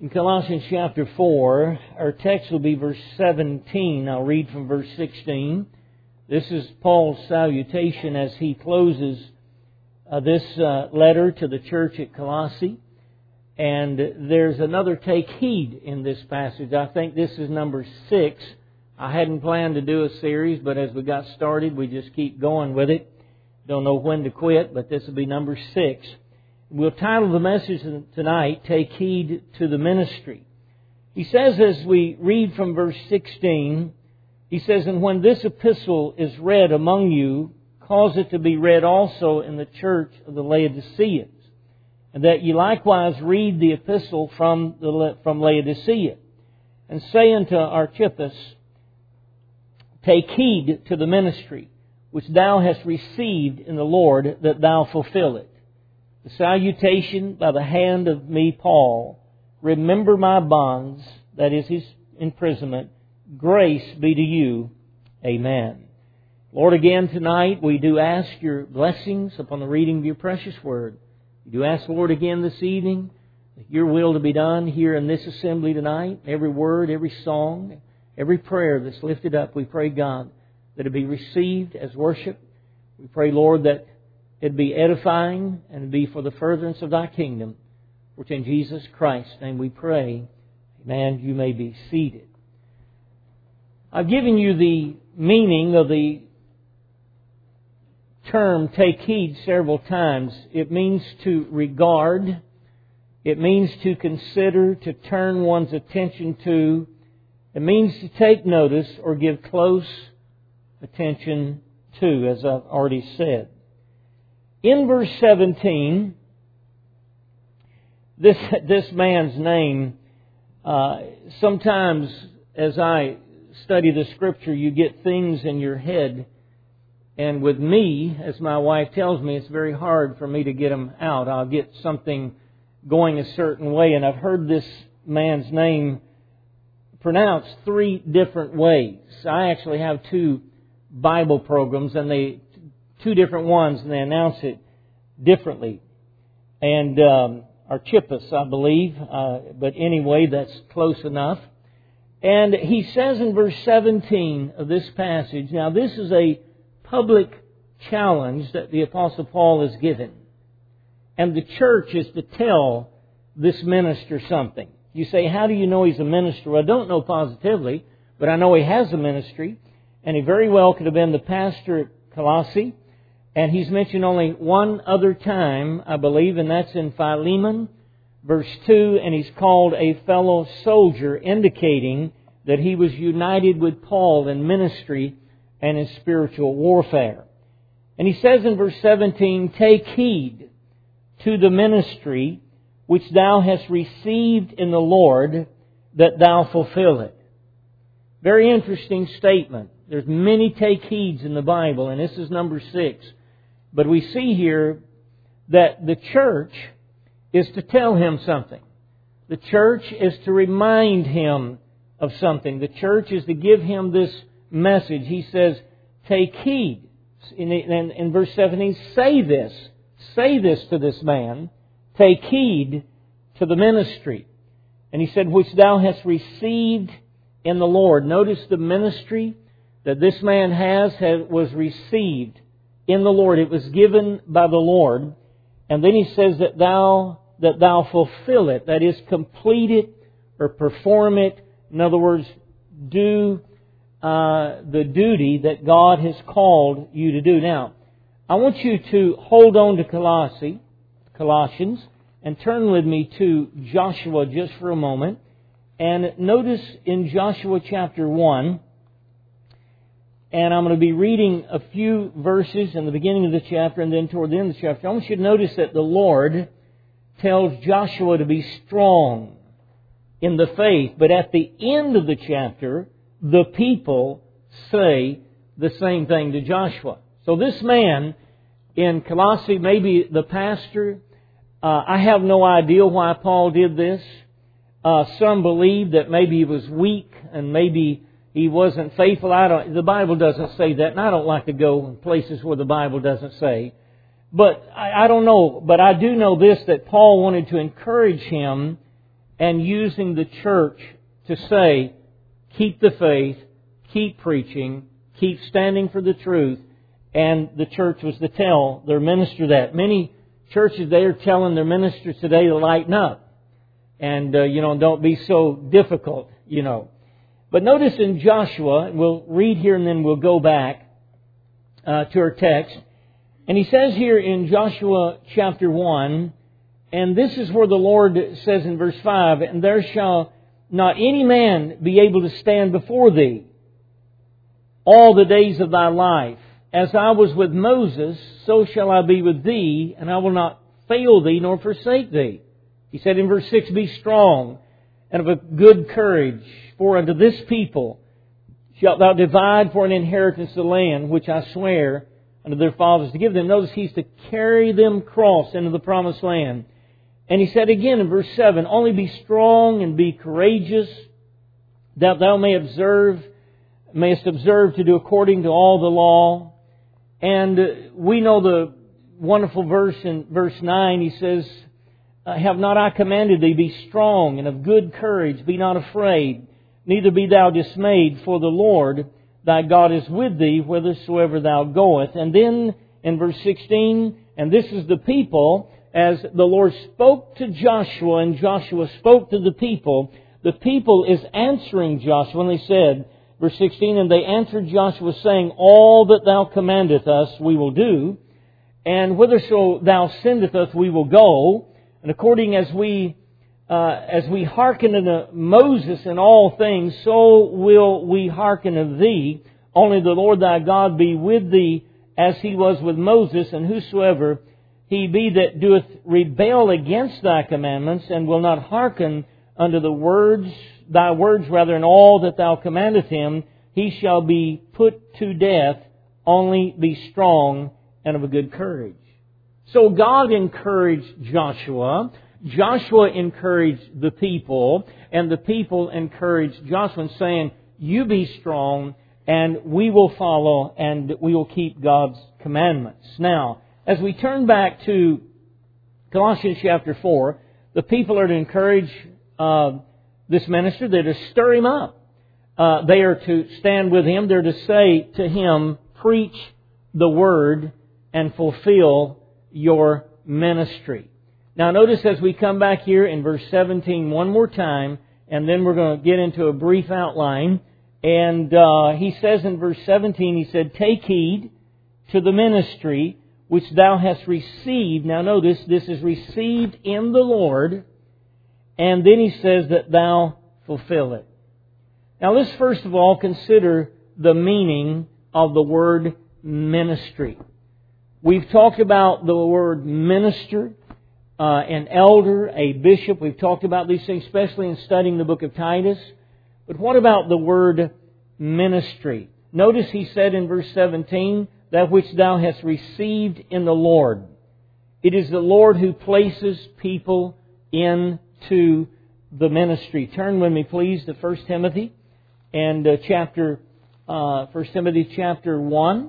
In Colossians chapter 4, our text will be verse 17. I'll read from verse 16. This is Paul's salutation as he closes this letter to the church at Colossae. And there's another take heed in this passage. I think this is number 6. I hadn't planned to do a series, but as we got started, we just keep going with it. Don't know when to quit, but this will be number 6. We'll title the message tonight, Take Heed to the Ministry. He says as we read from verse 16, he says, "And when this epistle is read among you, cause it to be read also in the church of the Laodiceans, and that ye likewise read the epistle from Laodicea, and say unto Archippus, Take heed to the ministry which thou hast received in the Lord, that thou fulfill it. The salutation by the hand of me, Paul. Remember my bonds," that is his imprisonment. "Grace be to you. Amen." Lord, again tonight we do ask your blessings upon the reading of your precious word. We do ask, Lord, again this evening, that your will to be done here in this assembly tonight. Every word, every song, every prayer that's lifted up, we pray, God, that it be received as worship. We pray, Lord, that it be edifying and be for the furtherance of thy kingdom. Which in Jesus Christ's name we pray. Amen. You may be seated. I've given you the meaning of the term take heed several times. It means to regard. It means to consider, to turn one's attention to. It means to take notice or give close attention to, as I've already said. In verse 17, this man's name, sometimes as I study the Scripture, you get things in your head. And with me, as my wife tells me, it's very hard for me to get them out. I'll get something going a certain way. And I've heard this man's name pronounced 3 different ways. I actually have 2 Bible programs, and 2 different ones, and they announce it differently. And Archippus, I believe, but anyway, that's close enough. And he says in verse 17 of this passage, now this is a public challenge that the Apostle Paul has given. And the church is to tell this minister something. You say, how do you know he's a minister? Well, I don't know positively, but I know he has a ministry. And he very well could have been the pastor at Colossae. And he's mentioned only one other time, I believe, and that's in Philemon, verse 2. And he's called a fellow soldier, indicating that he was united with Paul in ministry and in spiritual warfare. And he says in verse 17, "Take heed to the ministry which thou hast received in the Lord, that thou fulfill it." Very interesting statement. There's many take heeds in the Bible, and this is number 6. But we see here that the church is to tell him something. The church is to remind him of something. The church is to give him this message. He says, take heed. In verse 17, say this to this man. Take heed to the ministry. And he said, which thou hast received in the Lord. Notice the ministry that this man was received in the Lord. It was given by the Lord. And then he says that thou fulfill it. That is, complete it or perform it. In other words, do the duty that God has called you to do. Now, I want you to hold on to Colossians, and turn with me to Joshua just for a moment. And notice in Joshua chapter 1, and I'm going to be reading a few verses in the beginning of the chapter and then toward the end of the chapter. I want you to notice that the Lord tells Joshua to be strong in the faith. But at the end of the chapter, the people say the same thing to Joshua. So this man in Colossae, maybe the pastor, I have no idea why Paul did this. Some believe that maybe he was weak and maybe he wasn't faithful. The Bible doesn't say that, and I don't like to go in places where the Bible doesn't say. But I don't know. But I do know this, that Paul wanted to encourage him and using the church to say, keep the faith, keep preaching, keep standing for the truth. And the church was to tell their minister that. Many churches, they are telling their ministers today to lighten up. And, don't be so difficult, But notice in Joshua, we'll read here and then we'll go back to our text. And he says here in Joshua chapter 1, and this is where the Lord says in verse 5, and there shall not any man be able to stand before thee all the days of thy life. As I was with Moses, so shall I be with thee, and I will not fail thee nor forsake thee. He said in verse 6, be strong and of a good courage, for unto this people shalt thou divide for an inheritance the land which I swear unto their fathers to give them. Notice He's to carry them across into the promised land. And He said again in verse 7, only be strong and be courageous, that thou mayest observe to do according to all the law. And we know the wonderful verse in verse 9. He says, have not I commanded thee, be strong and of good courage, be not afraid, neither be thou dismayed, for the Lord thy God is with thee whithersoever thou goest. And then in verse 16, and this is the people, as the Lord spoke to Joshua and Joshua spoke to the people is answering Joshua, and they said, verse 16, and they answered Joshua, saying, all that thou commandest us we will do, and whitherso thou sendest us we will go. And according as we hearken unto Moses in all things, so will we hearken unto thee. Only the Lord thy God be with thee, as He was with Moses, and whosoever he be that doeth rebel against thy commandments, and will not hearken unto thy words in all that thou commandest him, he shall be put to death. Only be strong and of a good courage. So God encouraged Joshua. Joshua encouraged the people. And the people encouraged Joshua, saying, you be strong and we will follow and we will keep God's commandments. Now, as we turn back to Colossians chapter 4, the people are to encourage this minister. They're to stir him up. They are to stand with him. They're to say to him, preach the word and fulfill your ministry. Now notice as we come back here in verse 17 one more time, and then we're going to get into a brief outline. And he says in verse 17, he said, take heed to the ministry which thou hast received. Now notice, this is received in the Lord. And then he says that thou fulfill it. Now let's first of all consider the meaning of the word ministry. We've talked about the word minister, an elder, a bishop. We've talked about these things, especially in studying the book of Titus. But what about the word ministry? Notice he said in verse 17, that which thou hast received in the Lord. It is the Lord who places people into the ministry. Turn with me, please, to 1 Timothy and 1 Timothy chapter 1.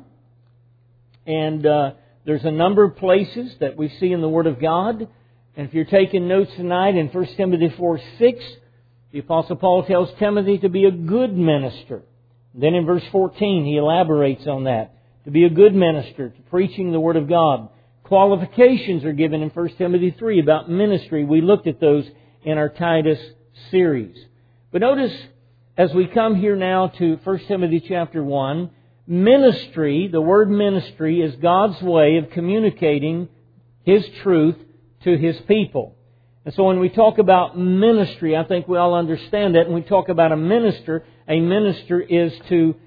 And there's a number of places that we see in the Word of God. And if you're taking notes tonight, in 1 Timothy 4:6, the Apostle Paul tells Timothy to be a good minister. Then in verse 14, he elaborates on that. To be a good minister, to preaching the Word of God. Qualifications are given in 1 Timothy 3 about ministry. We looked at those in our Titus series. But notice, as we come here now to 1 Timothy chapter 1, ministry, the word ministry, is God's way of communicating His truth to His people. And so when we talk about ministry, I think we all understand that. When we talk about a minister is to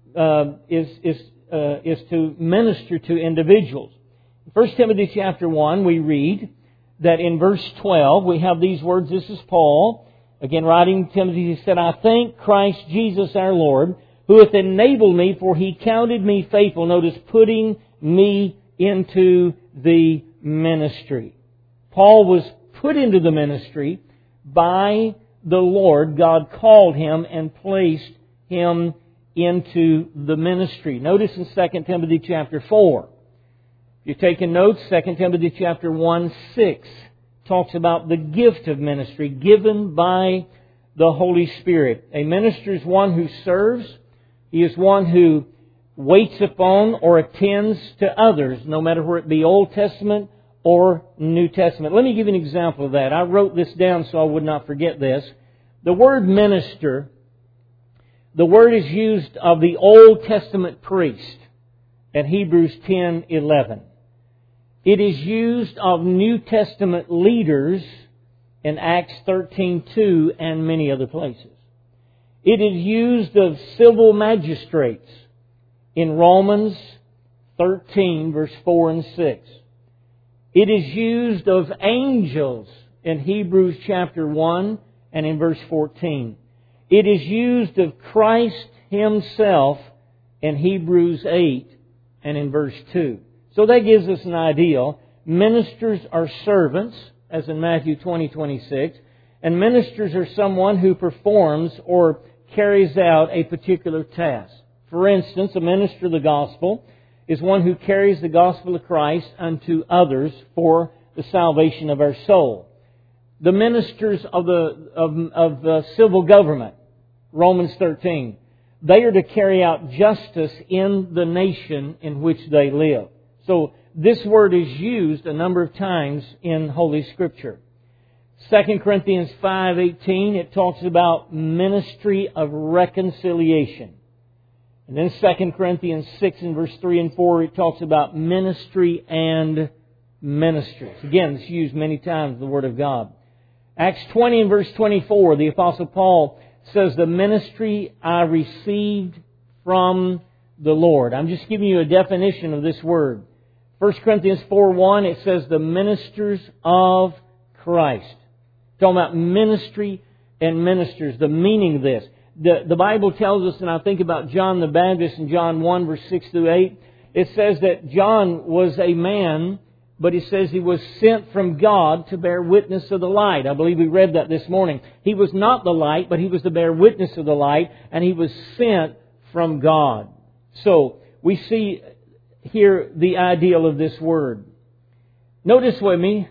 minister to individuals. In 1 Timothy chapter 1, we read that in verse 12, we have these words. This is Paul, again writing to Timothy. He said, I thank Christ Jesus our Lord, who hath enabled me, for He counted me faithful. Notice, putting me into the ministry. Paul was put into the ministry by the Lord. God called him and placed him into the ministry. Notice in 2 Timothy chapter 4. If you're taking notes, 2 Timothy chapter 1:6 talks about the gift of ministry given by the Holy Spirit. A minister is one who serves. He is one who waits upon or attends to others, no matter whether it be Old Testament or New Testament. Let me give you an example of that. I wrote this down so I would not forget this. The word minister, the word is used of the Old Testament priest at Hebrews 10:11. It is used of New Testament leaders in Acts 13:2 and many other places. It is used of civil magistrates in Romans 13, verse 4 and 6. It is used of angels in Hebrews chapter 1 and in verse 14. It is used of Christ Himself in Hebrews 8 and in verse 2. So that gives us an idea. Ministers are servants, as in Matthew 20:26, and ministers are someone who performs or carries out a particular task. For instance, a minister of the gospel is one who carries the gospel of Christ unto others for the salvation of our soul. The ministers of the civil government, Romans 13, they are to carry out justice in the nation in which they live. So this word is used a number of times in Holy Scripture. 2 Corinthians 5:18, it talks about ministry of reconciliation. And then 2 Corinthians 6 and verse 3 and 4, it talks about ministry and ministers. Again, it's used many times in the Word of God. Acts 20 and verse 24, the Apostle Paul says, the ministry I received from the Lord. I'm just giving you a definition of this word. 1 Corinthians 4:1, it says the ministers of Christ. Talking about ministry and ministers, the meaning of this. The Bible tells us, and I think about John the Baptist in John 1, verse 6 through 8, it says that John was a man, but it says he was sent from God to bear witness of the light. I believe we read that this morning. He was not the light, but he was to bear witness of the light, and he was sent from God. So, we see here the ideal of this word. Notice with me,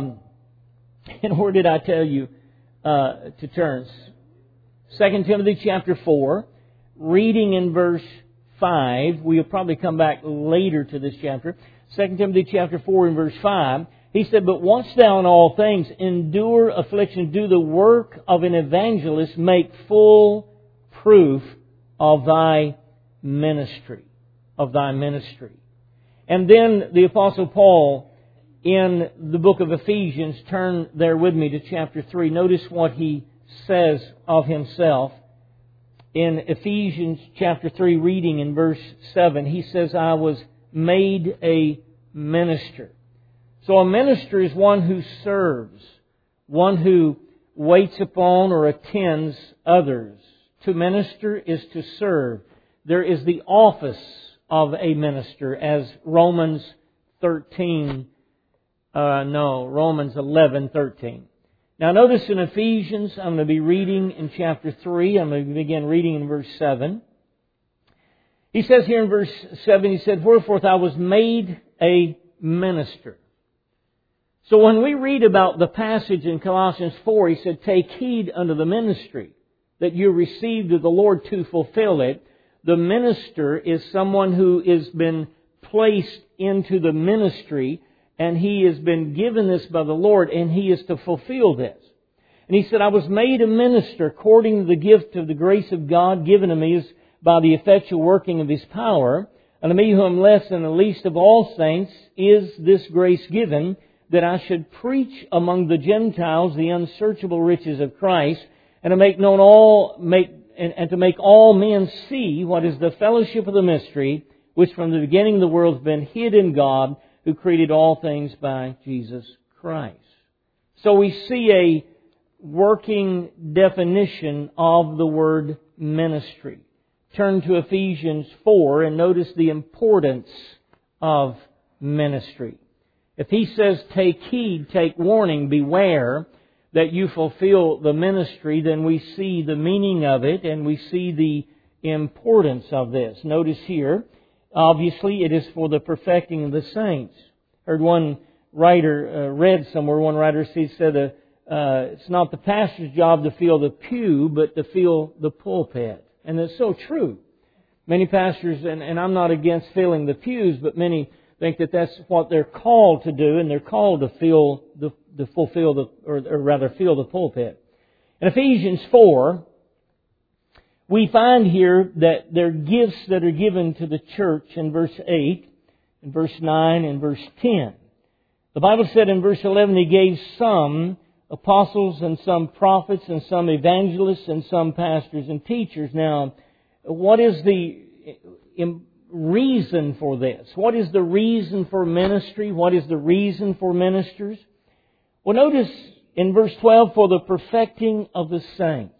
and where did I tell you to turn? 2 Timothy chapter 4, reading in verse 5. We'll probably come back later to this chapter. 2 Timothy chapter 4 and verse 5. He said, but watch thou in all things, endure affliction, do the work of an evangelist, make full proof of thy ministry. Of thy ministry. And then the Apostle Paul, in the book of Ephesians, turn there with me to chapter 3. Notice what he says of himself. In Ephesians chapter 3, reading in verse 7, he says, I was made a minister. So a minister is one who serves, one who waits upon or attends others. To minister is to serve. There is the office of a minister, as Romans 11:13. Now notice in Ephesians, I'm going to be reading in chapter 3. I'm going to begin reading in verse 7. He says here in verse 7, he said, wherefore I was made a minister. So when we read about the passage in Colossians 4, he said, take heed unto the ministry that you received of the Lord to fulfill it. The minister is someone who has been placed into the ministry, and he has been given this by the Lord, and he is to fulfill this. And he said, I was made a minister according to the gift of the grace of God given to me by the effectual working of His power. And to me who am less than the least of all saints is this grace given, that I should preach among the Gentiles the unsearchable riches of Christ, and to make all men see what is the fellowship of the mystery, which from the beginning of the world has been hid in God, who created all things by Jesus Christ. So we see a working definition of the word ministry. Turn to Ephesians 4 and notice the importance of ministry. If he says, take heed, take warning, beware that you fulfill the ministry, then we see the meaning of it and we see the importance of this. Notice here, obviously, it is for the perfecting of the saints. I heard one writer read somewhere. One writer said, it's not the pastor's job to fill the pew, but to fill the pulpit. And it's so true. Many pastors, and I'm not against filling the pews, but many think that that's what they're called to do, and they're called to fill the pulpit. In Ephesians 4, we find here that there are gifts that are given to the church in verse 8, in verse 9, and verse 10. The Bible said in verse 11, He gave some apostles and some prophets and some evangelists and some pastors and teachers. Now, what is the reason for this? What is the reason for ministry? What is the reason for ministers? Well, notice in verse 12, for the perfecting of the saints.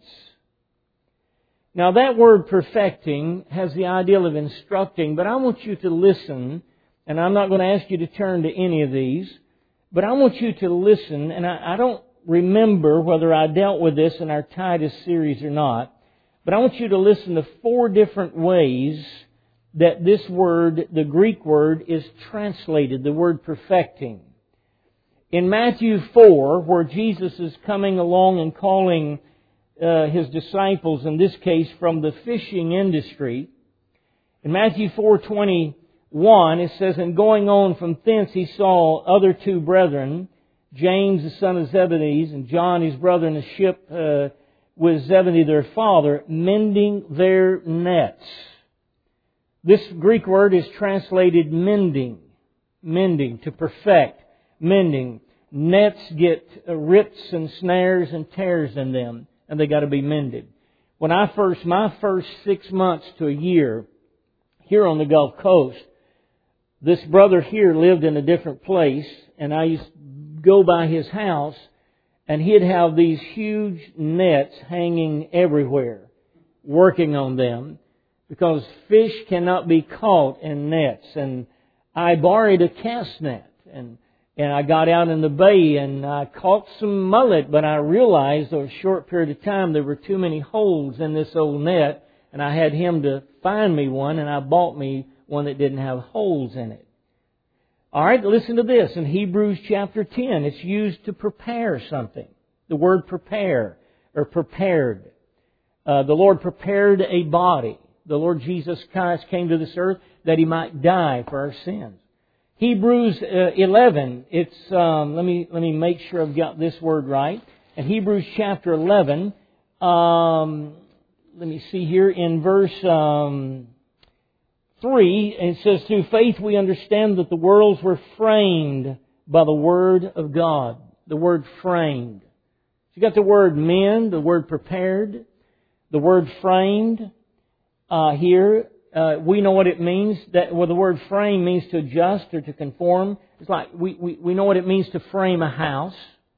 Now, that word perfecting has the ideal of instructing, but I want you to listen, and I'm not going to ask you to turn to any of these, but I want you to listen, and I don't remember whether I dealt with this in our Titus series or not, but I want you to listen to 4 different ways that this word, the Greek word, is translated, the word perfecting. In Matthew 4, where Jesus is coming along and calling His disciples, in this case from the fishing industry, in Matthew 4:21, it says, And going on from thence He saw other 2 brethren, James the son of Zebedee, and John his brother, in a ship with Zebedee their father, mending their nets. This Greek word is translated mending. Mending, to perfect. Mending. Nets get rips and snares and tears in them, and they got to be mended. My first 6 months to a year here on the Gulf Coast, this brother here lived in a different place, and I used to go by his house, and he'd have these huge nets hanging everywhere, working on them, because fish cannot be caught in nets. And I borrowed a cast net, and I got out in the bay and I caught some mullet, but I realized over a short period of time there were too many holes in this old net, and I had him to find me one, and I bought me one that didn't have holes in it. All right, listen to this. In Hebrews chapter 10, it's used to prepare something. The word prepare, or prepared. The Lord prepared a body. The Lord Jesus Christ came to this earth that He might die for our sins. Hebrews 11, it's, let me make sure I've got this word right. In Hebrews chapter 11, let me see here in verse 3, it says, Through faith we understand that the worlds were framed by the Word of God. The word framed. So you got the word mend, the word prepared, the word framed here. We know what it means. The word frame means to adjust or to conform. It's like we know what it means to frame a house,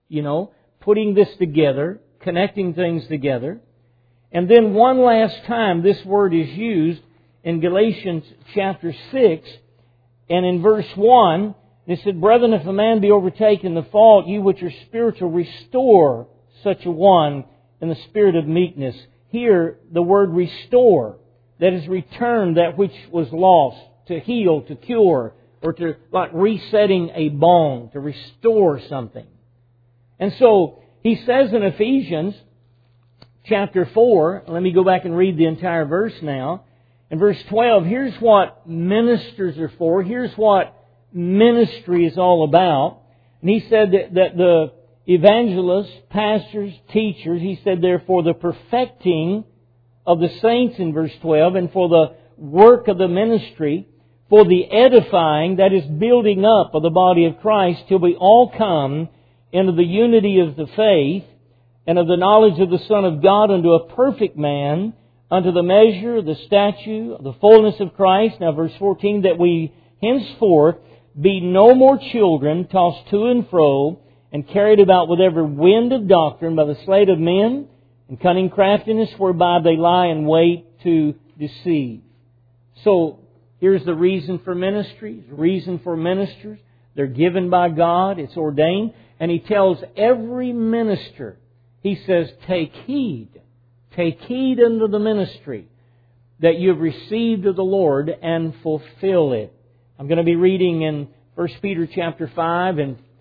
putting this together, connecting things together. And then one last time this word is used in Galatians chapter 6, and in verse 1, it said, Brethren, if a man be overtaken in the fault, you which are spiritual, restore such a one in the spirit of meekness. Here, the word restore, that is return that which was lost, to heal, to cure, or to like resetting a bone, to restore something. And so, he says in Ephesians chapter 4, let me go back and read the entire verse now. In verse 12, here's what ministers are for. Here's what ministry is all about. And he said that the evangelists, pastors, teachers, he said therefore the perfecting of the saints in verse 12, and for the work of the ministry, for the edifying, that is building up of the body of Christ, till we all come into the unity of the faith and of the knowledge of the Son of God, unto a perfect man, unto the measure of the stature of the fullness of Christ. Now verse 14, that we henceforth be no more children, tossed to and fro, and carried about with every wind of doctrine by the sleight of men, and cunning craftiness, whereby they lie in wait to deceive. So, here's the reason for ministry, the reason for ministers. They're given by God, it's ordained. And He tells every minister, He says, take heed unto the ministry that you have received of the Lord, and fulfill it. I'm going to be reading in 1 Peter chapter 5 and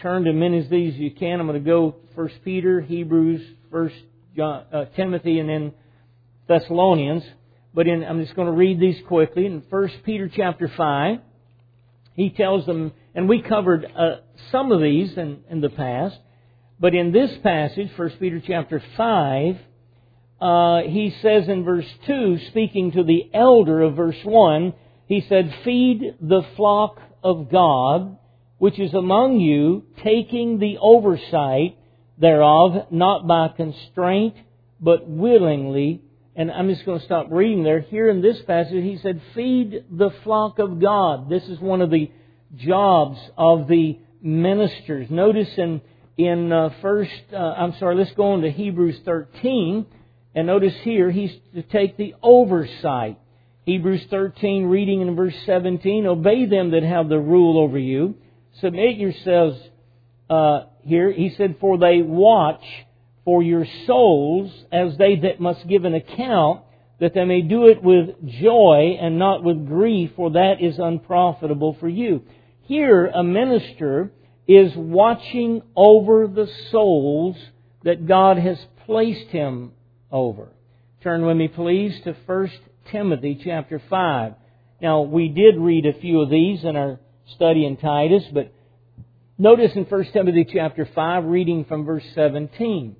turn to many of these you can. I'm going to go 1 Peter, Hebrews, 1 Timothy, and then Thessalonians. But I'm just going to read these quickly. In 1 Peter chapter 5, he tells them, and we covered some of these in the past, but in this passage, 1 Peter chapter 5, he says in verse 2, speaking to the elder of verse 1, he said, "Feed the flock of God, which is among you, taking the oversight thereof, not by constraint, but willingly." And I'm just going to stop reading there. Here in this passage, he said, "Feed the flock of God." This is one of the jobs of the ministers. Notice let's go on to Hebrews 13. And notice here, he's to take the oversight. Hebrews 13, reading in verse 17, "Obey them that have the rule over you. Submit yourselves," here, he said, "for they watch for your souls as they that must give an account, that they may do it with joy and not with grief, for that is unprofitable for you." Here, a minister is watching over the souls that God has placed him over. Turn with me, please, to 1 Timothy chapter 5. Now, we did read a few of these in our study in Titus, but notice in 1 Timothy chapter 5, reading from verse 17.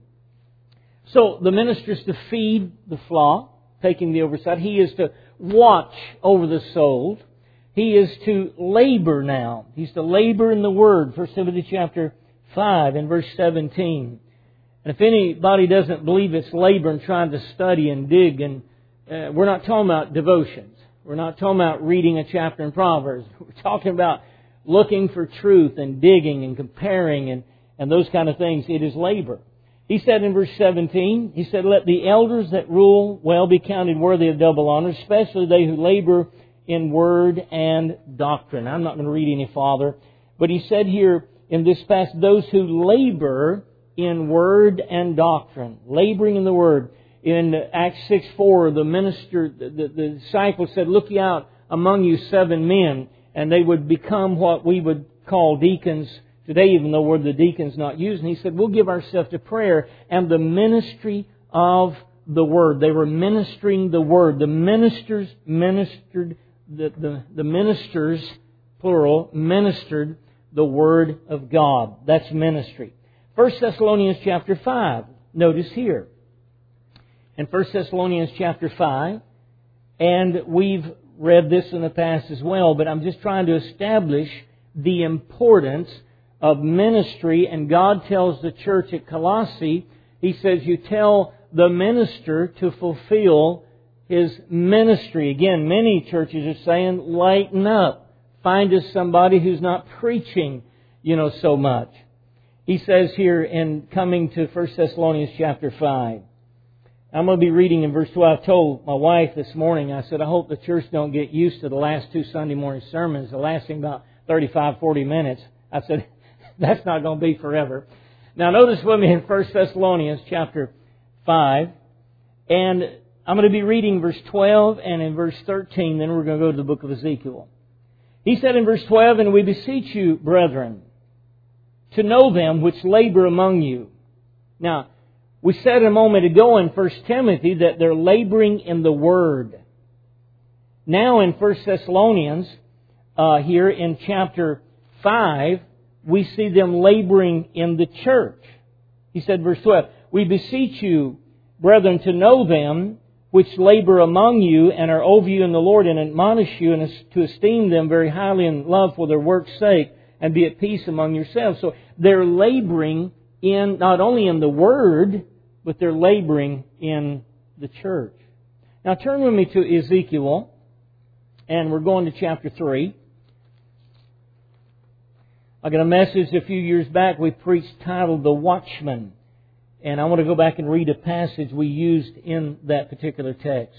So, the minister is to feed the flock, taking the oversight. He is to watch over the souls. He is to labor now. He's to labor in the Word. 1 Timothy chapter 5 and verse 17. And if anybody doesn't believe it's labor and trying to study and dig, and we're not talking about devotions. We're not talking about reading a chapter in Proverbs. We're talking about looking for truth and digging and comparing and those kind of things. It is labor. He said in verse 17, he said, "Let the elders that rule well be counted worthy of double honor, especially they who labor in word and doctrine." I'm not going to read any farther. But he said here in this passage, those who labor in word and doctrine. Laboring in the Word. In Acts 6:4, the minister, the disciples said, "Look ye out among you 7 men," and they would become what we would call deacons today, even though word the deacon's not used. And he said, "We'll give ourselves to prayer and the ministry of the Word." They were ministering the Word. The ministers ministered, the ministers, plural, ministered the Word of God. That's ministry. 1 Thessalonians chapter 5. Notice here. In 1 Thessalonians chapter 5, and we've read this in the past as well, but I'm just trying to establish the importance of ministry. And God tells the church at Colossae, He says, you tell the minister to fulfill his ministry. Again, many churches are saying, lighten up. Find us somebody who's not preaching, so much. He says here in coming to 1 Thessalonians chapter 5. I'm going to be reading in verse 12. I told my wife this morning, I said, I hope the church don't get used to the last 2 Sunday morning sermons, lasting about 35, 40 minutes. I said, that's not going to be forever. Now notice with me in 1 Thessalonians chapter 5. And I'm going to be reading verse 12 and in verse 13. Then we're going to go to the book of Ezekiel. He said in verse 12, "And we beseech you, brethren, to know them which labor among you." Now, we said a moment ago in 1 Timothy that they're laboring in the Word. Now in 1 Thessalonians, here in chapter 5, we see them laboring in the church. He said, verse 12, "We beseech you, brethren, to know them which labor among you and are over you in the Lord, and admonish you, and to esteem them very highly in love for their work's sake, and be at peace among yourselves." So they're laboring in, not only in the Word, but they're laboring in the church. Now turn with me to Ezekiel, and we're going to chapter 3. I got a message a few years back we preached titled "The Watchman." And I want to go back and read a passage we used in that particular text.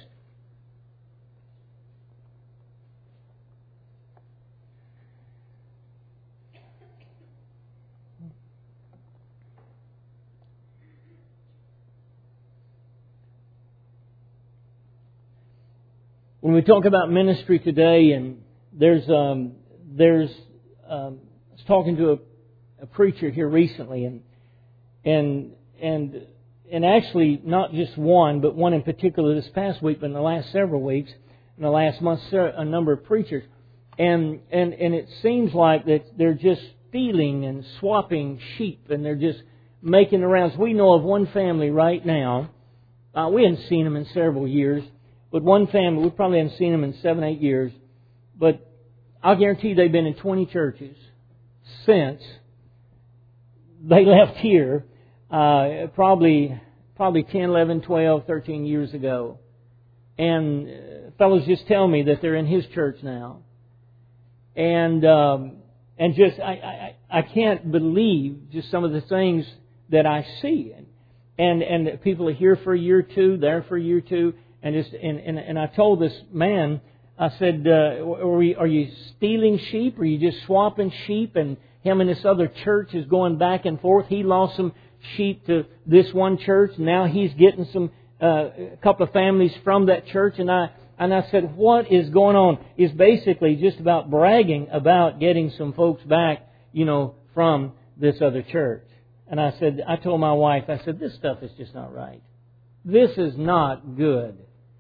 When we talk about ministry today, and I was talking to a preacher here recently, and actually not just one, but one in particular this past week, but in the last several weeks, in the last month, a number of preachers, and it seems like that they're just stealing and swapping sheep, and they're just making the rounds. We know of one family right now. We haven't seen them in several years, but one family, we probably haven't seen them in 7, 8 years, but I'll guarantee they've been in 20 churches since they left here, probably 10, 11, 12, 13 years ago. And fellows just tell me that they're in his church now. And just, I can't believe just some of the things that I see. And people are here for a year or two, there for a year or two. And I told this man, I said, are you stealing sheep? Are you just swapping sheep? And him and this other church is going back and forth. He lost some sheep to this one church. Now he's getting a couple of families from that church. And I said, what is going on? He's basically just about bragging about getting some folks back, from this other church. And I told my wife, I said, this stuff is just not right. This is not good.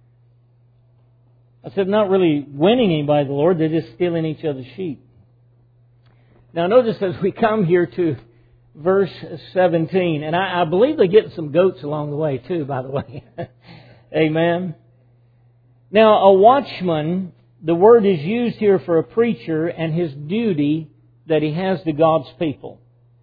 I said, not really winning anybody to the Lord, they're just stealing each other's sheep. Now notice as we come here to verse 17, and I believe they get some goats along the way too, by the way. Amen. Now a watchman, the word is used here for a preacher and his duty that he has to God's people.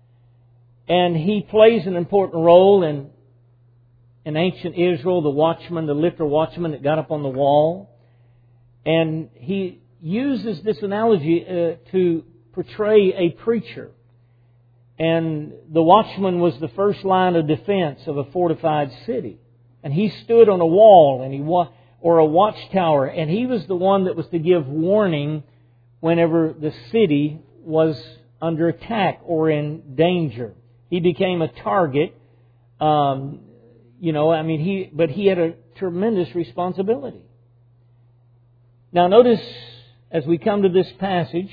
And he plays an important role in ancient Israel, the watchman, the literal watchman that got up on the wall. And he uses this analogy to portray a preacher. And the watchman was the first line of defense of a fortified city. And he stood on a wall or a watchtower, and he was the one that was to give warning whenever the city was under attack or in danger. He became a target, but he had a tremendous responsibility. Now notice, as we come to this passage,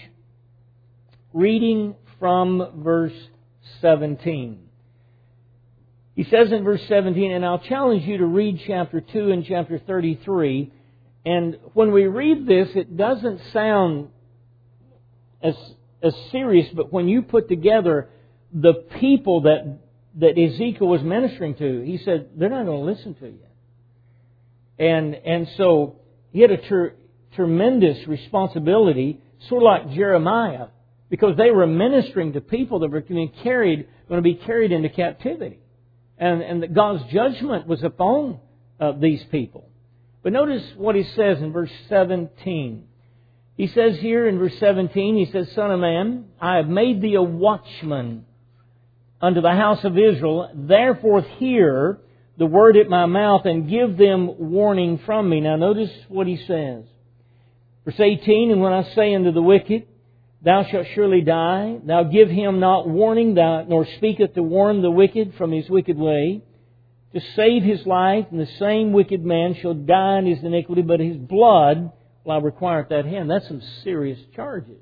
reading from verse 17. He says in verse 17, and I'll challenge you to read chapter 2 and chapter 33. And when we read this, it doesn't sound as serious, but when you put together the people that Ezekiel was ministering to, he said, they're not going to listen to you. And so he had a tremendous responsibility, sort of like Jeremiah, because they were ministering to people that were going to be carried into captivity. And that God's judgment was upon these people. But notice what he says in verse 17. He says here in verse 17, he says, Son of man, I have made thee a watchman unto the house of Israel. Therefore hear the word at my mouth and give them warning from me. Now notice what he says. Verse 18, and when I say unto the wicked, thou shalt surely die, thou give him not warning, nor speaketh to warn the wicked from his wicked way, to save his life, and the same wicked man shall die in his iniquity, but his blood will I require at that hand. That's some serious charges.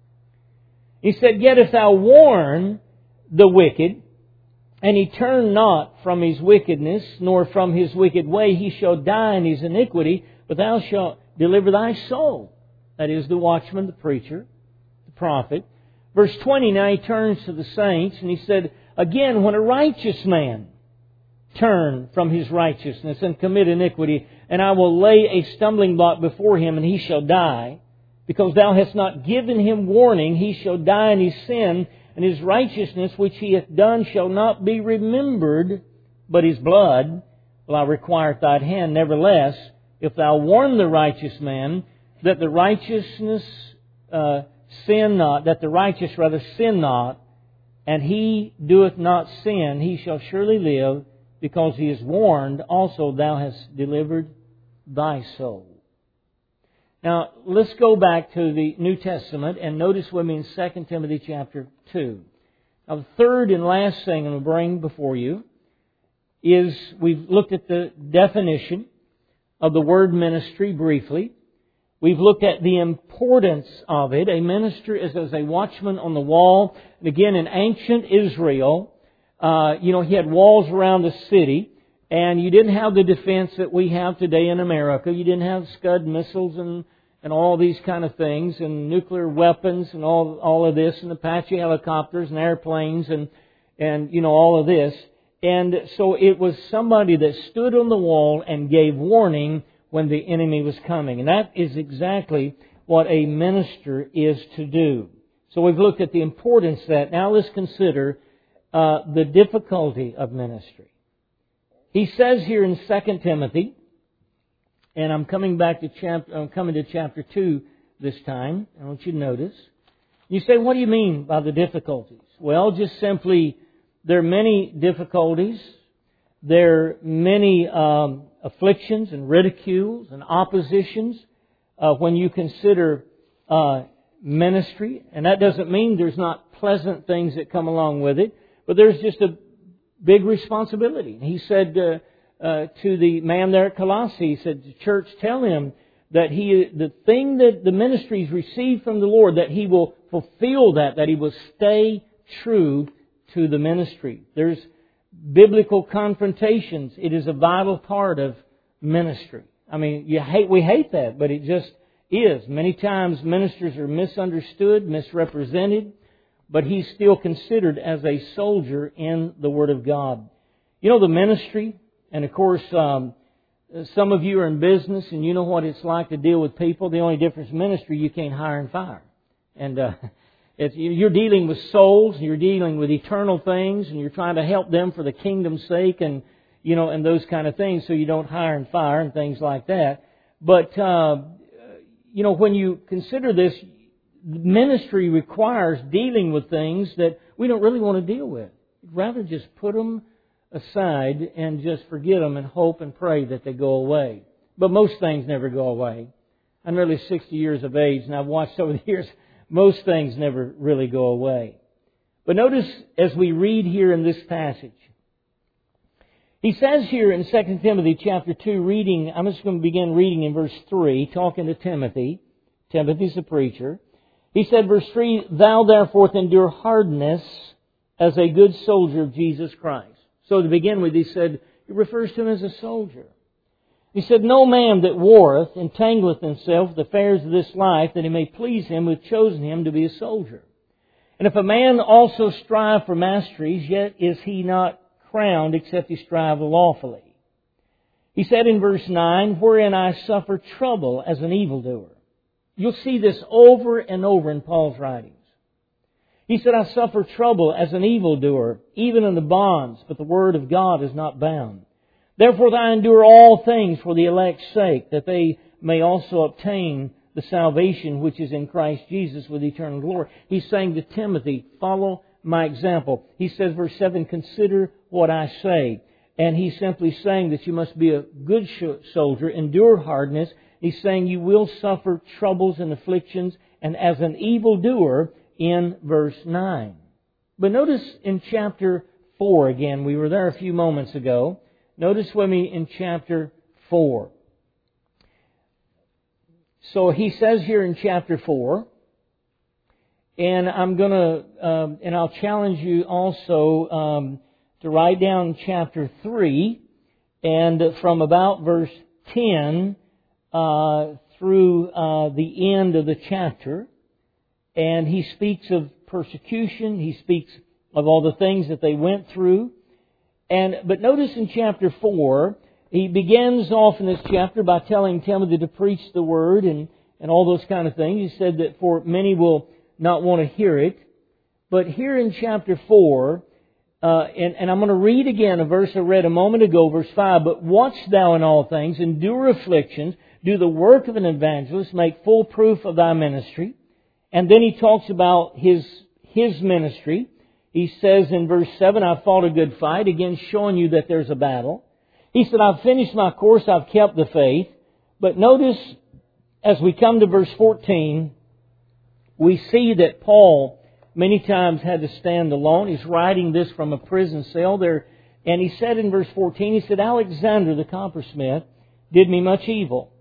He said, yet if thou warn the wicked, and he turn not from his wickedness, nor from his wicked way, he shall die in his iniquity, but thou shalt deliver thy soul. That is the watchman, the preacher, the prophet. Verse 20, now he turns to the saints, and he said, again, when a righteous man turn from his righteousness and commit iniquity, and I will lay a stumbling block before him, and he shall die, because thou hast not given him warning, he shall die in his sin, and his righteousness which he hath done shall not be remembered, but his blood will I require at thy hand. Nevertheless, if thou warn the righteous man, that the righteousness sin not, that the righteous rather sin not, and he doeth not sin, he shall surely live, because he is warned. Also thou hast delivered thy soul. Now, let's go back to the New Testament and notice with me in 2 Timothy chapter 2. Now, the third and last thing I'm going to bring before you is we've looked at the definition of the word ministry briefly. We've looked at the importance of it. A minister is as a watchman on the wall. And again, in ancient Israel, he had walls around the city, and you didn't have the defense that we have today in America. You didn't have Scud missiles and all these kind of things, and nuclear weapons and all of this, and Apache helicopters and airplanes and all of this. And so it was somebody that stood on the wall and gave warning when the enemy was coming. And that is exactly what a minister is to do. So we've looked at the importance of that. Now let's consider the difficulty of ministry. He says here in 2 Timothy, and I'm coming to chapter 2 this time. I want you to notice. You say, what do you mean by the difficulties? Well, just simply, there are many difficulties. There are many afflictions and ridicules and oppositions when you consider ministry. And that doesn't mean there's not pleasant things that come along with it, but there's just a big responsibility. He said to the man there at Colossae, he said, the church, tell him that the thing that the ministry's received from the Lord, that he will fulfill that he will stay true to the ministry. There's biblical confrontations. It is a vital part of ministry. I mean, we hate that, but it just is. Many times ministers are misunderstood, misrepresented, but he's still considered as a soldier in the Word of God. You know, the ministry, and of course, some of you are in business and you know what it's like to deal with people. The only difference in ministry, you can't hire and fire. And you're dealing with souls, you're dealing with eternal things, and you're trying to help them for the kingdom's sake, and and those kind of things, so you don't hire and fire and things like that. But when you consider this, ministry requires dealing with things that we don't really want to deal with. We'd rather just put them aside and just forget them and hope and pray that they go away. But most things never go away. I'm nearly 60 years of age, and I've watched over the years, most things never really go away. But notice as we read here in this passage, he says here in 2 Timothy chapter 2, I'm just going to begin reading in verse 3, talking to Timothy. Timothy's a preacher. He said, verse 3, thou therefore endure hardness as a good soldier of Jesus Christ. So to begin with, he refers to him as a soldier. He said, no man that warreth entangleth himself with the affairs of this life, that he may please him who hath chosen him to be a soldier. And if a man also strive for masteries, yet is he not crowned, except he strive lawfully. He said in verse 9, wherein I suffer trouble as an evildoer. You'll see this over and over in Paul's writings. He said, I suffer trouble as an evildoer, even in the bonds, but the word of God is not bound. Therefore I endure all things for the elect's sake, that they may also obtain the salvation which is in Christ Jesus with eternal glory. He's saying to Timothy, follow my example. He says, verse 7, consider what I say. And he's simply saying that you must be a good soldier, endure hardness. He's saying you will suffer troubles and afflictions, and as an evildoer in verse 9. But notice in chapter 4 again, we were there a few moments ago. Notice with me in chapter 4. So he says here in chapter 4, and I'm going to, and I'll challenge you also to write down chapter 3, and from about verse 10 through the end of the chapter. And he speaks of persecution. He speaks of all the things that they went through. But notice in chapter 4, he begins off in this chapter by telling Timothy to preach the word and all those kind of things. He said that for many will not want to hear it. But here in chapter 4, and I'm going to read again a verse I read a moment ago, verse 5. But watch thou in all things, endure afflictions, do the work of an evangelist, make full proof of thy ministry. And then he talks about his ministry. He says in verse 7, I've fought a good fight, again showing you that there's a battle. He said, I've finished my course, I've kept the faith. But notice, as we come to verse 14, we see that Paul many times had to stand alone. He's writing this from a prison cell there. And he said in verse 14, he said, Alexander the coppersmith did me much evil.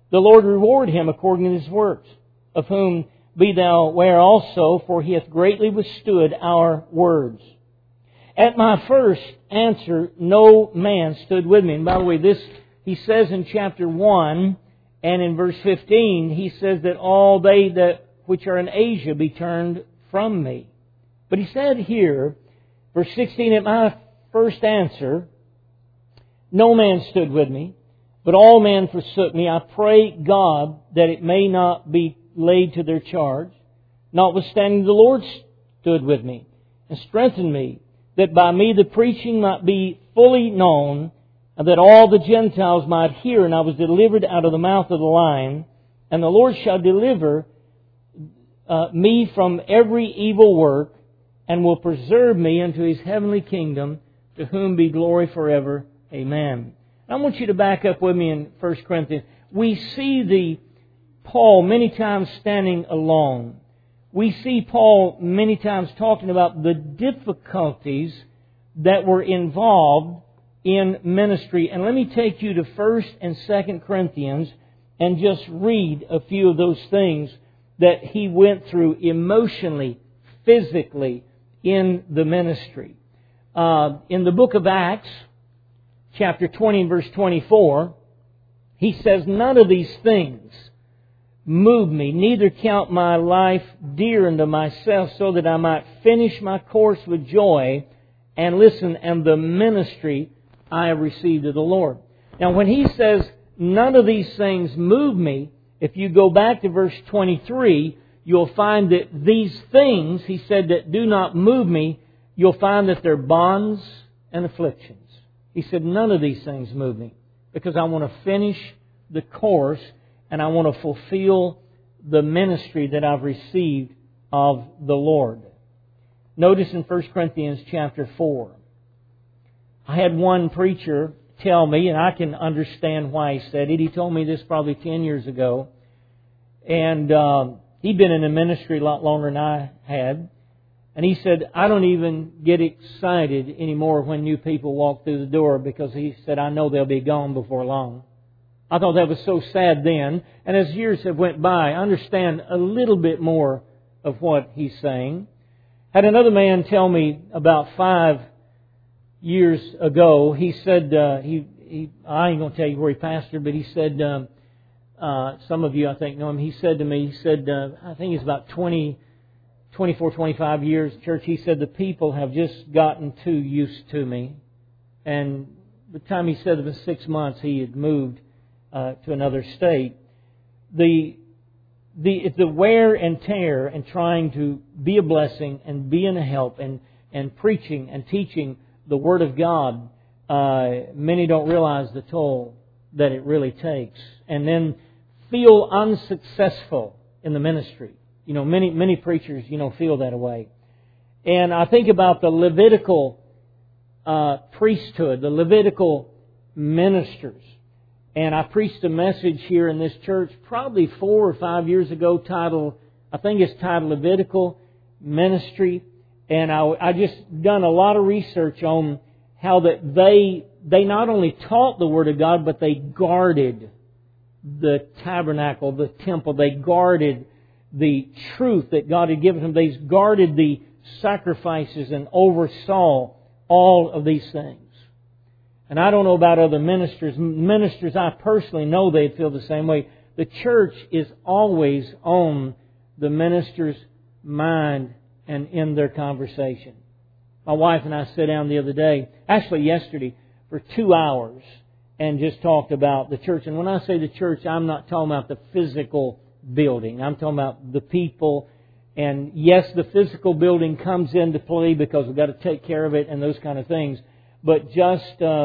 the Lord reward him according to his works, of whom be thou aware also, for he hath greatly withstood our words. At my first answer, no man stood with me. And by the way, this he says in chapter 1, and in verse 15, he says that all they that which are in Asia be turned from me. But he said here, verse 16, at my first answer, no man stood with me, but all men forsook me. I pray God that it may not be laid to their charge. Notwithstanding, the Lord stood with me and strengthened me, that by me the preaching might be fully known, and that all the Gentiles might hear. And I was delivered out of the mouth of the lion, and the Lord shall deliver me from every evil work, and will preserve me unto His heavenly kingdom, to whom be glory forever. Amen. I want you to back up with me in 1 Corinthians. We see Paul many times standing alone. We see Paul many times talking about the difficulties that were involved in ministry. And let me take you to 1 and 2 Corinthians and just read a few of those things that he went through emotionally, physically in the ministry. In the book of Acts, chapter 20 and verse 24, he says, none of these things move me, neither count my life dear unto myself, so that I might finish my course with joy, and listen, and the ministry I have received of the Lord. Now when he says, none of these things move me, if you go back to verse 23, you'll find that these things, he said, that do not move me, you'll find that they're bonds and afflictions. He said, none of these things move me, because I want to finish the course and I want to fulfill the ministry that I've received of the Lord. Notice in 1 Corinthians chapter 4. I had one preacher tell me, and I can understand why he said it. He told me this probably 10 years ago. And he'd been in the ministry a lot longer than I had. And he said, I don't even get excited anymore when new people walk through the door, because he said, I know they'll be gone before long. I thought that was so sad then. And as years have went by, I understand a little bit more of what he's saying. Had another man tell me about 5 years ago, he said, I ain't going to tell you where he pastored, but he said, some of you I think know him, he said to me, I think he's about 24, 25 years in church. He said, the people have just gotten too used to me. And by the time he said it was 6 months, he had moved to another state. The wear and tear and trying to be a blessing and being a help and preaching and teaching the Word of God, many don't realize the toll that it really takes. And then feel unsuccessful in the ministry. You know, many preachers, feel that way. And I think about the Levitical priesthood, the Levitical ministers. And I preached a message here in this church probably 4 or 5 years ago titled Levitical Ministry. And I just done a lot of research on how that they not only taught the Word of God, but they guarded the tabernacle, the temple. They guarded the truth that God had given them. They guarded the sacrifices and oversaw all of these things. And I don't know about other ministers. Ministers, I personally know they feel the same way. The church is always on the minister's mind and in their conversation. My wife and I sat down the other day, actually yesterday, for 2 hours and just talked about the church. And when I say the church, I'm not talking about the physical building. I'm talking about the people. And yes, the physical building comes into play because we've got to take care of it and those kind of things. But just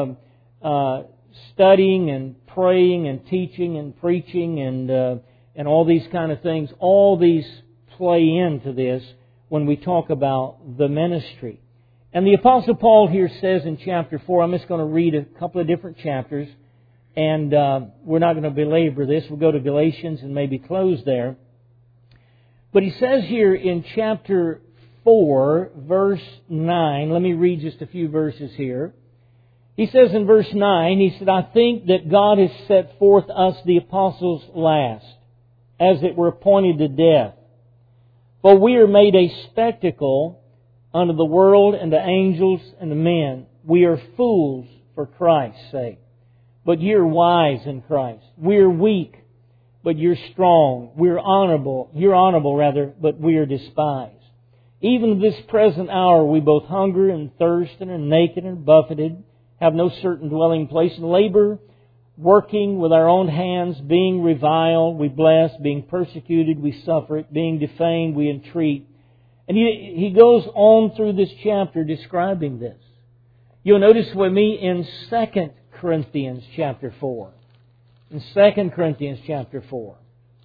studying and praying and teaching and preaching and all these kind of things, all these play into this when we talk about the ministry. And the Apostle Paul here says in chapter 4, I'm just going to read a couple of different chapters, and we're not going to belabor this. We'll go to Galatians and maybe close there. But he says here in chapter 4, verse 9, let me read just a few verses here. He says in verse 9, he said, I think that God has set forth us the apostles last, as it were appointed to death. For we are made a spectacle unto the world and the angels and the men. We are fools for Christ's sake. But ye are wise in Christ. We are weak, but you're strong. You're honorable, but we are despised. Even this present hour we both hunger and thirst and are naked and buffeted, have no certain dwelling place, and labor, working with our own hands, being reviled, we bless, being persecuted, we suffer it, being defamed, we entreat. And he goes on through this chapter describing this. You'll notice with me in 2 Corinthians chapter 4. In 2 Corinthians chapter 4.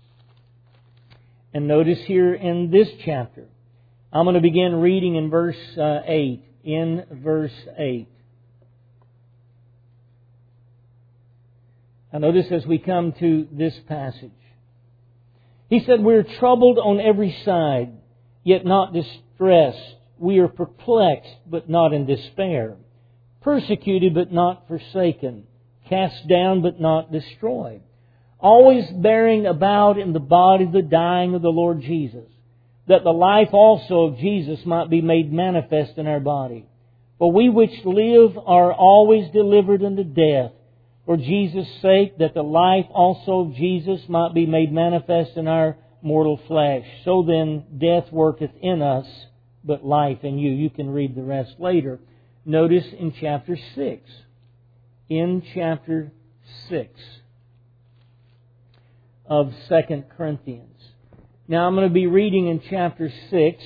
And notice here in this chapter, I'm going to begin reading in verse 8. In verse 8. Now notice as we come to this passage. He said, we're troubled on every side, yet not distressed. We are perplexed, but not in despair. Persecuted, but not forsaken. Cast down, but not destroyed. Always bearing about in the body the dying of the Lord Jesus, that the life also of Jesus might be made manifest in our body. For we which live are always delivered unto death, for Jesus' sake, that the life also of Jesus might be made manifest in our mortal flesh. So then, death worketh in us, but life in you. You can read the rest later. Notice in chapter 6. In chapter 6 of 2 Corinthians. Now I'm going to be reading in chapter 6.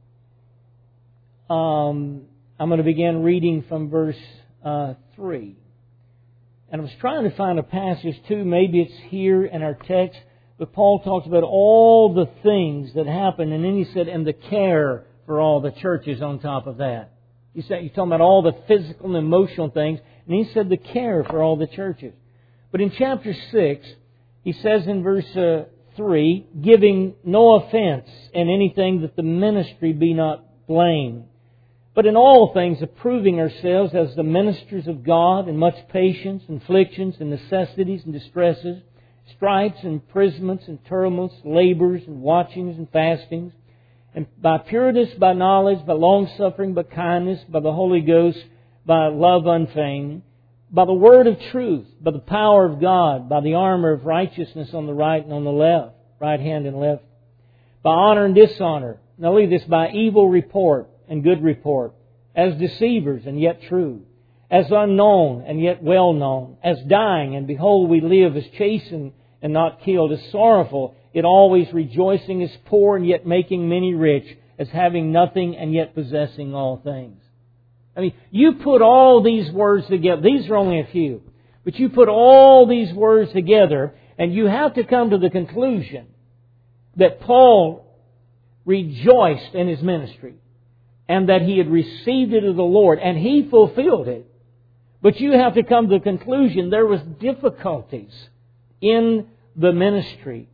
I'm going to begin reading from verse 3. And I was trying to find a passage too, maybe it's here in our text, but Paul talks about all the things that happen, and then he said, and the care for all the churches on top of that. He's talking about all the physical and emotional things, and he said the care for all the churches. But in chapter 6, he says in verse 3, giving no offense in anything that the ministry be not blamed, but in all things approving ourselves as the ministers of God, in much patience, afflictions, and necessities and distresses, stripes and imprisonments and turmoils, labors and watchings and fastings, and by pureness, by knowledge, by long-suffering, by kindness, by the Holy Ghost, by love unfeigned, by the word of truth, by the power of God, by the armor of righteousness on the right and on the left, right hand and left, by honor and dishonor. Now leave this, by evil report and good report, as deceivers and yet true, as unknown and yet well known, as dying and behold we live, as chastened and not killed, as sorrowful, yet always rejoicing, as poor and yet making many rich, as having nothing and yet possessing all things. I mean, you put all these words together, these are only a few, but you put all these words together and you have to come to the conclusion that Paul rejoiced in his ministry, and that he had received it of the Lord, and he fulfilled it. But you have to come to the conclusion there was difficulties in the ministry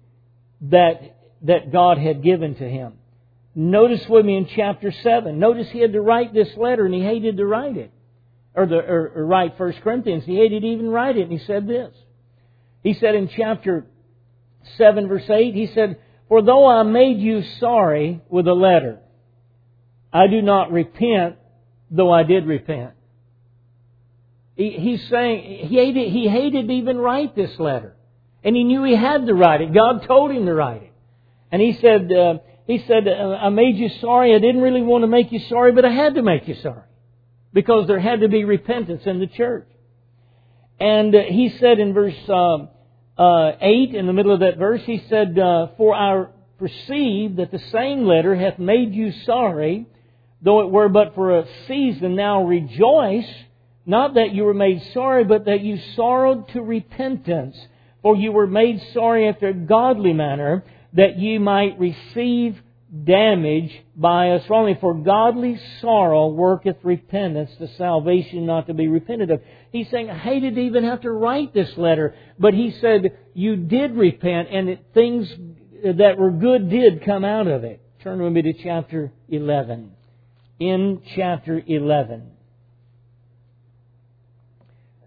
that God had given to him. Notice with me in chapter 7. Notice he had to write this letter, and he hated to write it. Or write 1 Corinthians. He hated to even write it, and he said this. He said in chapter 7, verse 8, he said, for though I made you sorry with a letter, I do not repent, though I did repent. He's saying he hated to even write this letter. And he knew he had to write it. God told him to write it. And he said, I made you sorry. I didn't really want to make you sorry, but I had to make you sorry. Because there had to be repentance in the church. And he said in verse 8, in the middle of that verse, he said, for I perceive that the same letter hath made you sorry, though it were but for a season. Now rejoice, not that you were made sorry, but that you sorrowed to repentance. For you were made sorry after a godly manner, that you might receive damage by us wrongly. For godly sorrow worketh repentance, the salvation not to be repented of. He's saying, I hated to even have to write this letter. But he said, you did repent, and things that were good did come out of it. Turn with me to chapter 11. In chapter 11.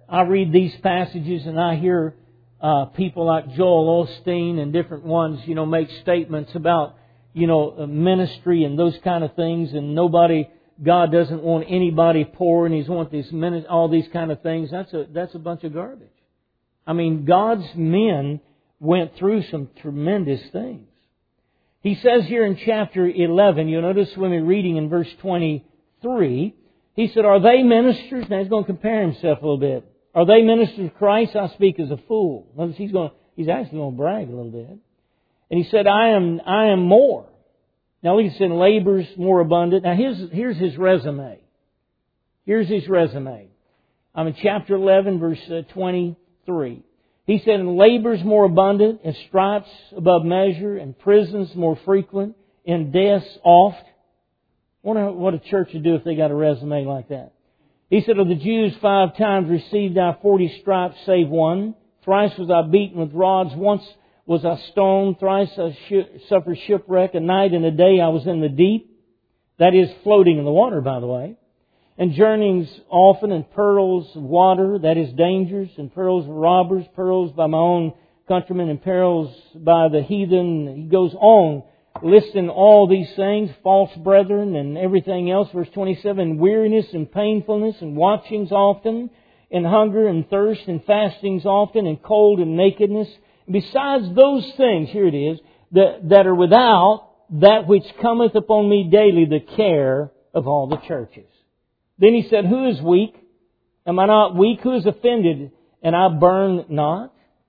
I read these passages and I hear people like Joel Osteen and different ones, make statements about, ministry and those kind of things, and God doesn't want anybody poor, and He wants all these kind of things. That's a bunch of garbage. I mean, God's men went through some tremendous things. He says here in chapter 11, you'll notice when we're reading in verse 23, He said, are they ministers? Now He's going to compare Himself a little bit. Are they ministers of Christ? I speak as a fool. Notice He's actually going to brag a little bit. And He said, I am more. Now He said, labors more abundant. Now here's His resume. Here's His resume. I'm in chapter 11, verse 23. He said, in labors more abundant, in stripes above measure, in prisons more frequent, in deaths oft. I wonder what a church would do if they got a resume like that. He said, of the Jews 5 times received I 40 stripes, save one. Thrice was I beaten with rods. Once was I stoned. Thrice I suffered shipwreck. A night and a day I was in the deep. That is, floating in the water, by the way. And journeyings often, and perils of water, that is, dangers, and perils of robbers, perils by my own countrymen, and perils by the heathen. He goes on listing all these things, false brethren and everything else. Verse 27, weariness and painfulness and watchings often, and hunger and thirst and fastings often, and cold and nakedness. And besides those things, here it is, that are without, that which cometh upon me daily, the care of all the churches. Then he said, who is weak? Am I not weak? Who is offended? And I burn not?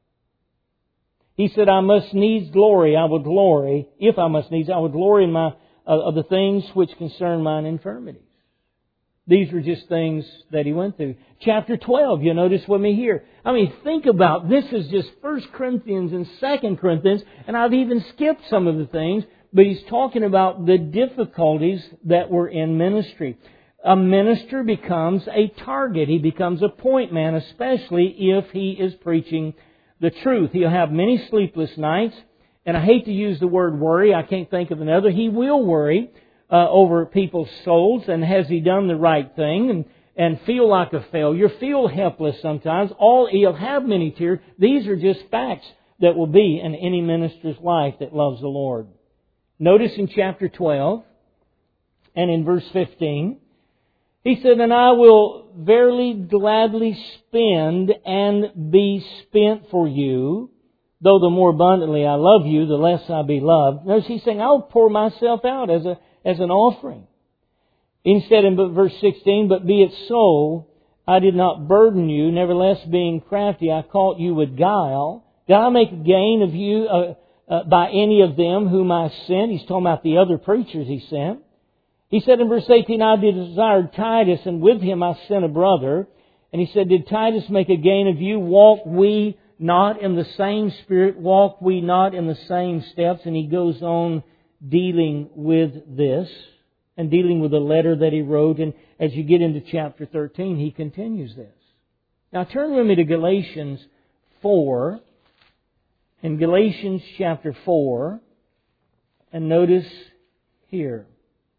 He said, I must needs glory. I will glory. If I must needs, I will glory in of the things which concern mine infirmities. These were just things that he went through. Chapter 12, you'll notice with me here. I mean, think about, this is just 1 Corinthians and 2 Corinthians, and I've even skipped some of the things, but he's talking about the difficulties that were in ministry. A minister becomes a target. He becomes a point man, especially if he is preaching the truth. He'll have many sleepless nights. And I hate to use the word worry. I can't think of another. He will worry over people's souls. And has he done the right thing? And feel like a failure. Feel helpless sometimes. He'll have many tears. These are just facts that will be in any minister's life that loves the Lord. Notice in chapter 12 and in verse 15... He said, and I will verily gladly spend and be spent for you, though the more abundantly I love you, the less I be loved. Notice he's saying, I'll pour myself out as an offering. Instead in verse 16, but be it so, I did not burden you, nevertheless being crafty, I caught you with guile. Did I make a gain of you by any of them whom I sent? He's talking about the other preachers he sent. He said in verse 18, I desired Titus, and with him I sent a brother. And he said, did Titus make a gain of you? Walk we not in the same spirit? Walk we not in the same steps? And he goes on dealing with this and dealing with the letter that he wrote. And as you get into chapter 13, he continues this. Now turn with me to Galatians 4. In Galatians chapter 4, and notice here.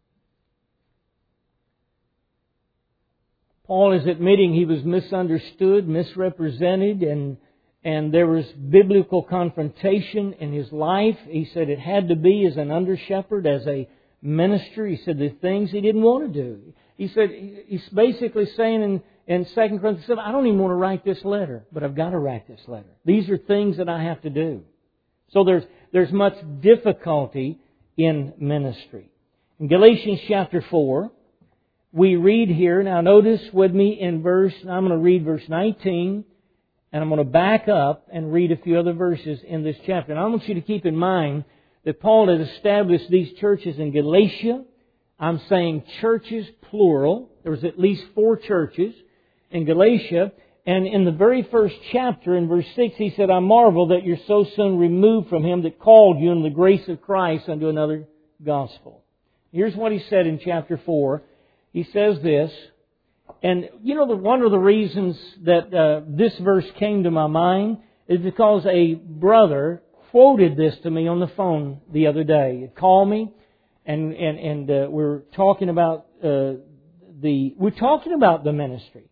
Paul is admitting he was misunderstood, misrepresented, and there was biblical confrontation in his life. He said it had to be as an under-shepherd, as a minister. He said the things he didn't want to do. He said, he's basically saying in 2 Corinthians 7, I don't even want to write this letter, but I've got to write this letter. These are things that I have to do. So there's much difficulty in ministry. In Galatians chapter 4, we read here, now notice with me I'm going to read verse 19, and I'm going to back up and read a few other verses in this chapter. And I want you to keep in mind that Paul had established these churches in Galatia. I'm saying churches, plural. There was at least 4 churches in Galatia. And in the very first chapter, in verse 6, he said, I marvel that you're so soon removed from Him that called you in the grace of Christ unto another gospel. Here's what he said in chapter 4. He says this, and one of the reasons that this verse came to my mind is because a brother quoted this to me on the phone the other day. He called me, and we're talking about the ministry,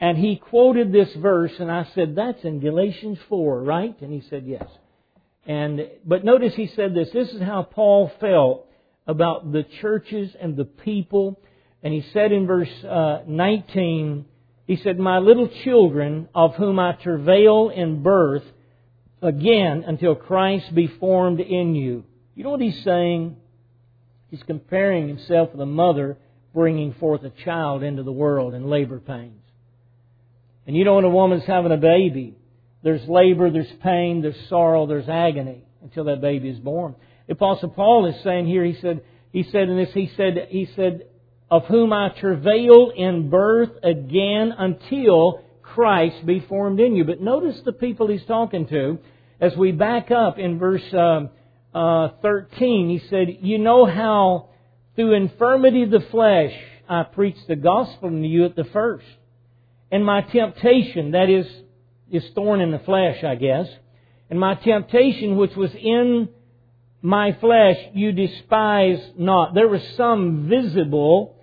And he quoted this verse, and I said, that's in Galatians 4, right? And he said, yes. But notice he said this. This is how Paul felt about the churches and the people. And he said in verse 19, he said, my little children, of whom I travail in birth, again, until Christ be formed in you. You know what he's saying? He's comparing himself with a mother bringing forth a child into the world in labor pains. And you know when a woman's having a baby, there's labor, there's pain, there's sorrow, there's agony until that baby is born. The Apostle Paul is saying here, he said, of whom I travail in birth again until Christ be formed in you. But notice the people he's talking to. As we back up in verse 13, he said, you know how through infirmity of the flesh I preached the gospel to you at the first. And my temptation, that is thorn in the flesh, I guess. And my temptation which was in my flesh you despise not. There was some visible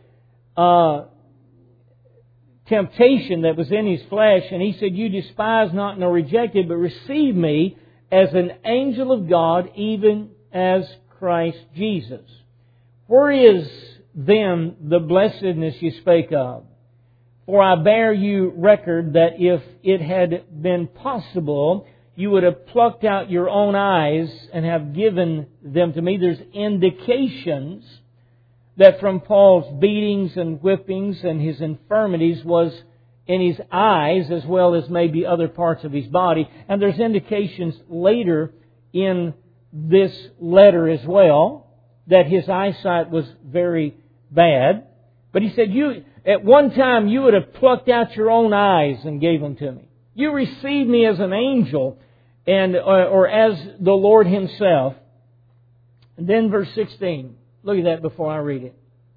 temptation that was in his flesh. And he said, you despise not nor reject it, but receive me as an angel of God, even as Christ Jesus. Where is then the blessedness you spake of? For I bear you record that if it had been possible, you would have plucked out your own eyes and have given them to me. There's indications that from Paul's beatings and whippings and his infirmities was in his eyes as well as maybe other parts of his body. And there's indications later in this letter as well that his eyesight was very bad. But he said, at one time you would have plucked out your own eyes and gave them to me. You received me as an angel or as the Lord Himself. And then verse 16. Look at that before I read it.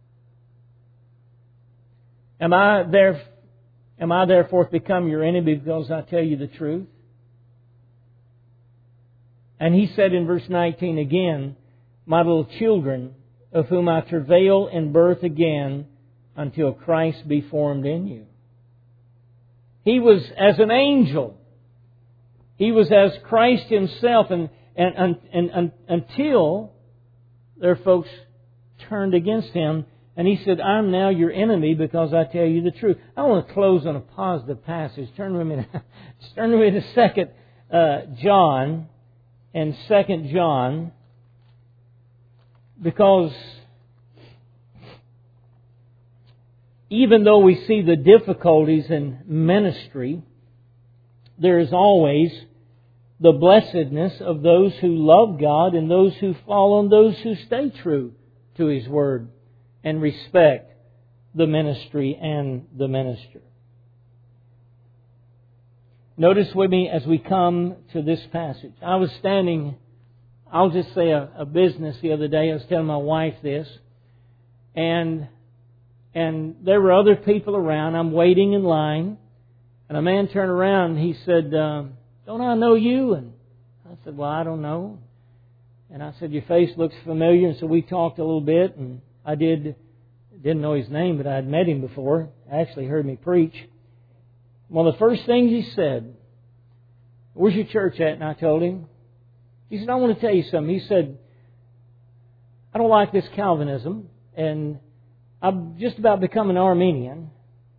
Am I therefore become your enemy because I tell you the truth? And he said in verse 19 again, my little children, of whom I travail in birth again, until Christ be formed in you. He was as an angel. He was as Christ Himself, and until their folks turned against Him, and He said, I'm now your enemy because I tell you the truth. I want to close on a positive passage. Turn with me to 2 John and 2 John, because even though we see the difficulties in ministry, there is always the blessedness of those who love God and those who follow and those who stay true to His Word and respect the ministry and the minister. Notice with me as we come to this passage. I was standing, I'll just say a business the other day. I was telling my wife this. And there were other people around. I'm waiting in line. And a man turned around and he said, don't I know you? And I said, well, I don't know. And I said, your face looks familiar. And so we talked a little bit. And I didn't know his name, but I had met him before. Actually heard me preach. One of the first things he said, where's your church at? And I told him. He said, I want to tell you something. He said, I don't like this Calvinism. And I'm just about becoming an Arminian.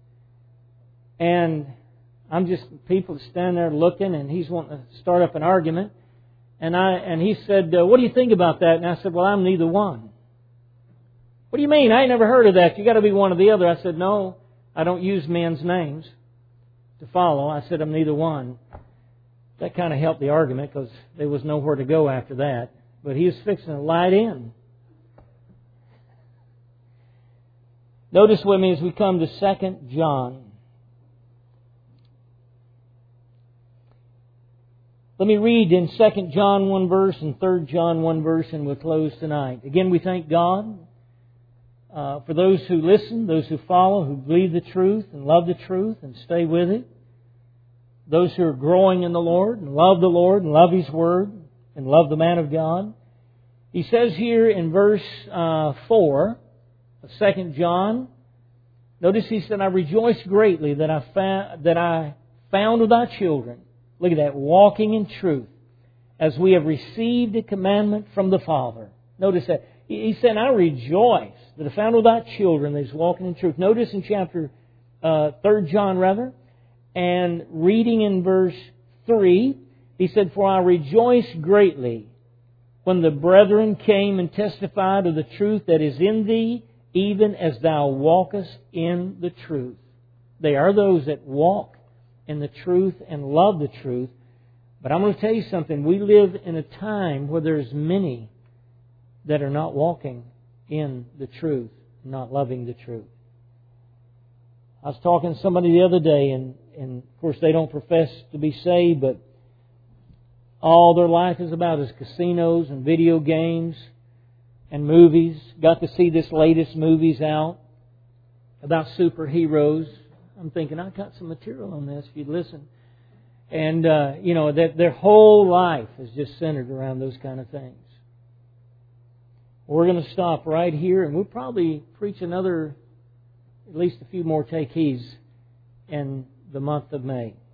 And I'm just, people stand there looking, and he's wanting to start up an argument. And he said, what do you think about that? And I said, well, I'm neither one. What do you mean? I ain't never heard of that. You got to be one or the other. I said, no, I don't use men's names to follow. I said, I'm neither one. That kind of helped the argument because there was nowhere to go after that. But he was fixing to light in. Notice with me as we come to 2 John. Let me read in 2 John 1 verse and 3 John 1 verse, and we'll close tonight. Again, we thank God for those who listen, those who follow, who believe the truth and love the truth and stay with it. Those who are growing in the Lord and love His Word and love the man of God. He says here in verse 4 of 2 John, Notice he said, I rejoice greatly that I found thy children. Look at that, walking in truth, as we have received a commandment from the Father. Notice that. He said, I rejoice that I found thy children that is walking in truth. Notice in chapter 3 John rather, and reading in verse 3, he said, for I rejoice greatly when the brethren came and testified of the truth that is in thee, even as thou walkest in the truth. They are those that walk in the truth and love the truth. But I'm going to tell you something. We live in a time where there's many that are not walking in the truth, not loving the truth. I was talking to somebody the other day, and of course they don't profess to be saved, but all their life is about is casinos and video games and movies. Got to see this latest movies out about superheroes. I'm thinking, I got some material on this if you'd listen. And, that their whole life is just centered around those kind of things. We're going to stop right here, and we'll probably preach at least a few more take-heeds in the month of May.